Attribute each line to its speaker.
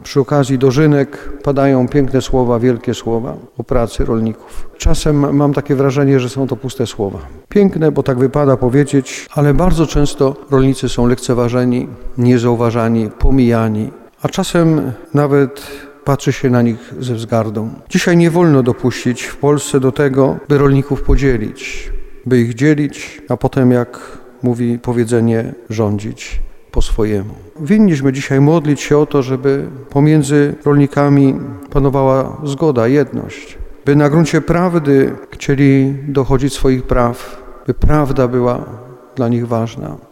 Speaker 1: przy okazji dożynek padają piękne słowa, wielkie słowa o pracy rolników. Czasem mam takie wrażenie, że są to puste słowa. Piękne, bo tak wypada powiedzieć, ale bardzo często rolnicy są lekceważeni, niezauważani, pomijani, a czasem nawet patrzy się na nich ze wzgardą. Dzisiaj nie wolno dopuścić w Polsce do tego, by rolników podzielić, by ich dzielić, a potem, jak mówi powiedzenie, rządzić po swojemu. Winniśmy dzisiaj modlić się o to, żeby pomiędzy rolnikami panowała zgoda, jedność, by na gruncie prawdy chcieli dochodzić swoich praw, by prawda była dla nich ważna.